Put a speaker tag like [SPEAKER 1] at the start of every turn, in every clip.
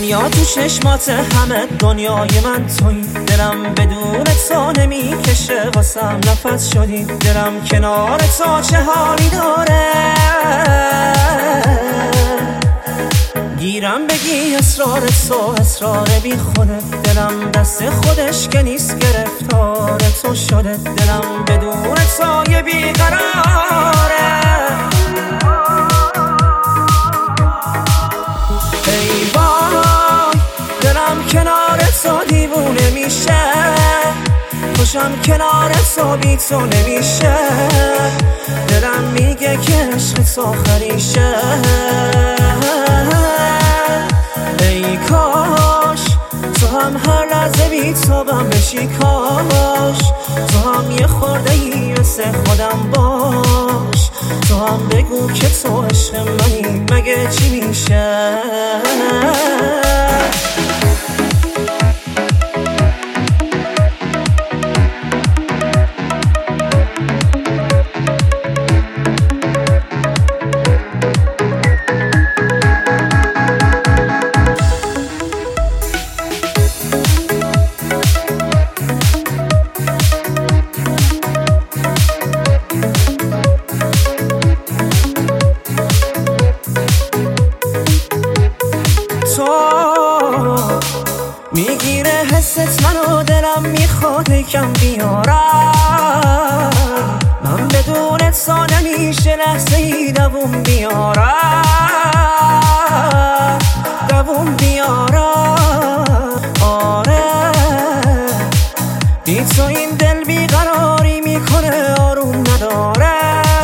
[SPEAKER 1] دنیا تو چشمات همه دنیای من تویی، دلم بدون تو نمیکشه واسم نفس شدی، دلم کنار تو چه حالی داره، گیرم بگی اسرار تو اسرار بی خوده، دلم دست خودش که نیست گرفتار تو شده، دلم بدون تو یه بیقراره، ای وای دلم کنار تو دیوونه میشه، خوشم کنار تو بی تو نمیشه، دلم میگه که عشق تو آخریشه، ای کاش تو هم هر لحظه بی تو بم بشی، کاش تو هم یه خورده ای مثل خودم باش، تو هم بگو که تو عشق منی مگه چی میشه. میگیره حست منو دلم میخواد یکم بیارم، من بدون تو نمیشه لحظه ای دووم بیارم، دووم بیارم، آره بی تو این دل بیقراری میکنه آروم نداره،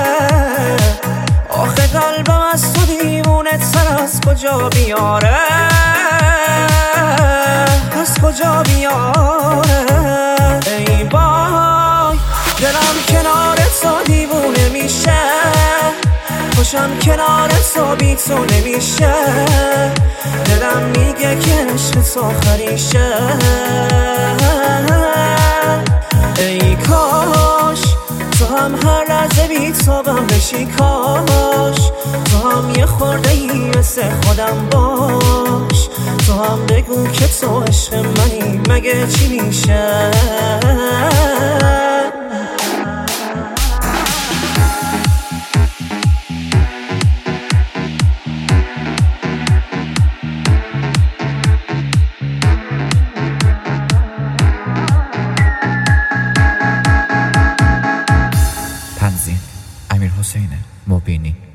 [SPEAKER 1] آخه قلبم از تو دیوونه تر از کجا بیاره، از کجا بیاره، ای وای دلم کنار تو دیوونه میشه، خوشم کنار تو بی تو نمیشه، دلم میگه که عشق تو آخریشه، ای کاش تو هم هر لحظه بی تو بم بشی، کاش تو هم یه خورده ای مثل خودم باش، تو هم بگو که تو عشق منی مگه چی میشه.
[SPEAKER 2] تنظیم امیرحسین مبینی.